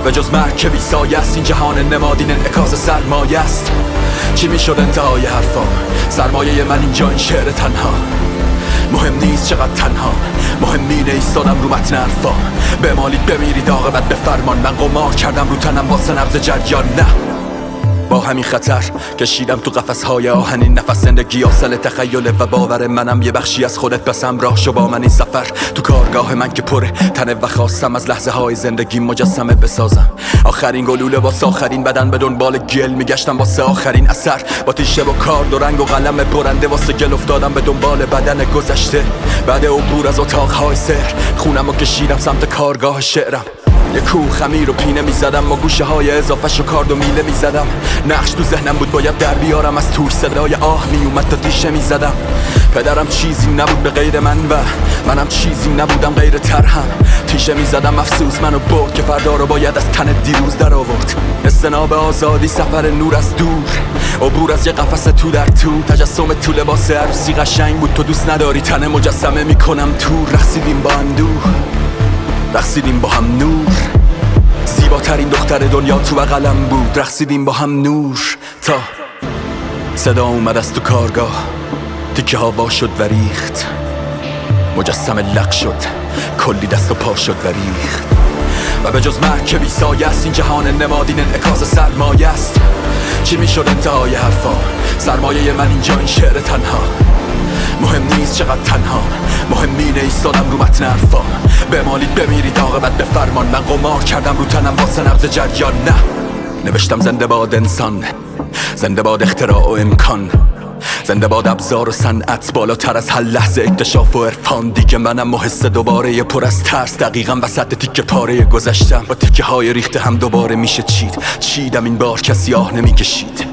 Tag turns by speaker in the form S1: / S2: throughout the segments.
S1: به جز مرگ که بی سایه است. این جهان نمادین انعکاس سرمایه است. چی میشد انتهای حرفام؟ سرمایه من اینجا این شعر تنها. مهم نیست چقدر تنها، مهم اینه ایستادم رو متن حرفام. بمالید بمیرید عاقبت به فرمان. من قمار کردم رو تنم واسه نبض جریان. نه، با همین خطر کشیدم تو قفس‌های آهنین. نفس زندگی حاصل تخیله و باور منم. یه بخشی از خودت پس همراه شو با من این سفر. تو کارگاه من که پره تنه و خواستم از لحظه های زندگی مجسمه بسازم. آخرین گلوله واسه آخرین بدن به دنبال گل میگشتم واسه آخرین اثر. با تیشه و کارد و رنگ و قلم برنده واسه گل افتادم به دنبال بدن گذشته. بعد عبور از اتاق‌های سحر خونمو کشیدم سمت کارگاه شعرم. یه کوه خمیر و پینه میزدم و گوشه های اضافه شو کارد و میله میزدم. نقش تو ذهنم بود باید در بیارم، از توش صدای آه میومد تا تیشه میزدم. پدرم چیزی نبود به غیر من و منم چیزی نبودم غیر ترهم. تیشه میزدم افسوس منو برد که فردا رو باید از تن دیروز در آورد. استناب آزادی، سفر نور از دور، عبور از یه قفس تو در تو. تجسم تو لباس عروسی قشنگ بود، تو دوست نداری تن مجسمه میکنم تو. رقصیدیم با اندوه، رقصیدیم با هم نور. زیباترین دختر دنیا تو بغلم بود. رقصیدیم با هم نور تا صدا اومد از تو کارگاه. تیکه ها وا شد و ریخت، مجسمه لق شد، کلی دست و پا شد و ریخت. و به جز مرگ که بی سایه است. این جهان نمادین انعکاس سرمایه است. چی میشد انتهای حرفام؟ سرمایه من اینجا این شعر تنها. مهم نیست چقدر تنها، مهم اینه ایستادم رو متن حرفام. بمالید بمیرید عاقبت به فرمان. من قمار کردم رو تنم واسه نبض جریان. نه، نوشتم زنده باد انسان، زنده باد اختراع و امکان، زنده باد ابزار و صنعت بالاتر از هر لحظه اکتشاف و عرفان. دیگه منم و حس دوباره پر از ترس، دقیقاً وسط تیکه پاره گذشتم. با تیکه های ریخته هم دوباره میشه چیدم این بار کسی آه نمیکشید.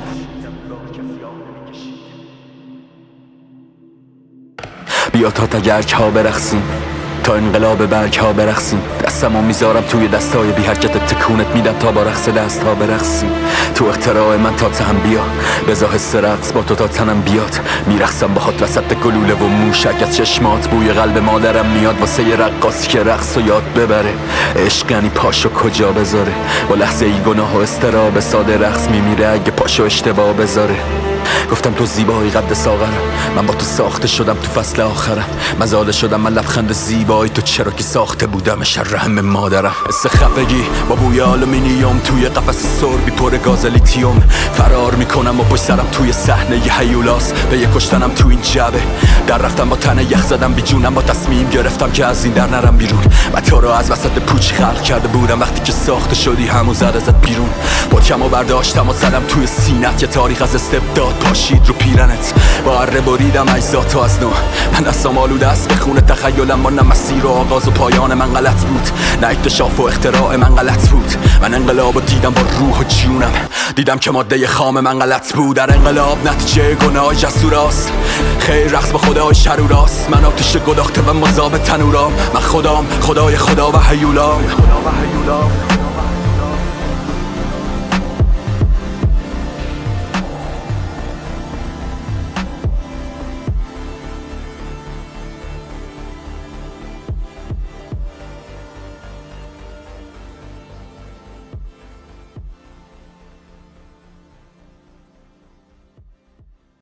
S1: بیا تا تگرگ ها برقصیم، تا انقلاب برگ ها برقصیم. دستمو میذارم توی دستای بی حرکت، تکونت میدم تا با رقص دست ها برقصیم. تو اختراع من تا تهم بیا، بذار حس رقص با تو تا تنم بیاد. میرقصم باهات وسط گلوله و موشک، از چشمات بوی قلب مادرم میاد. واسه یه رقاصی که رقص و یاد ببره، عشق یعنی پاشو کجا بذاره. با لحظه ای گناه و استراب ساده رقص میمیره اگه پاشو اشتباه بذاره. گفتم تو زیبایی قد ساغرم، من با تو ساخته شدم تو فصل آخرم. مزاله شدم من لبخند زیبایی تو، چرا که ساخته بودم شر رحم مادرم. حس خفگی با بوی آلومینیوم توی قفس سربی پر گاز لیتیوم. فرار میکنم و پشت سرم توی صحنه ی هیولاس. به یه کشتنم تو این جبه در رفتم، با تن یخ زدم بی جونم. با تصمیم گرفتم که از این در نرم بیرون. و تو رو از وسط پوچ خلق کرده بودم. وقتی که ساخته شدی همو زد ازت بیرون. پاکمو برداشتم و زدم توی سینت. یه تاریخ از استبداد پاشید رو پیرنت. با اره بریدم اجزاتو از نو. من دستم آلوده است به خون تخیلم. ما نه مسیر و آغاز و پایان من غلط بود، نه اکتشاف و اختراع من غلط بود. من انقلابو دیدم با روح و جونم، دیدم که ماده خام من غلط بود. در انقلاب نتیجه گناه جسوراست، خیر رقص با خدای شروراست. من آتش گداخته و مذاب تنورام. من خدام، خدای خدا و هیولام.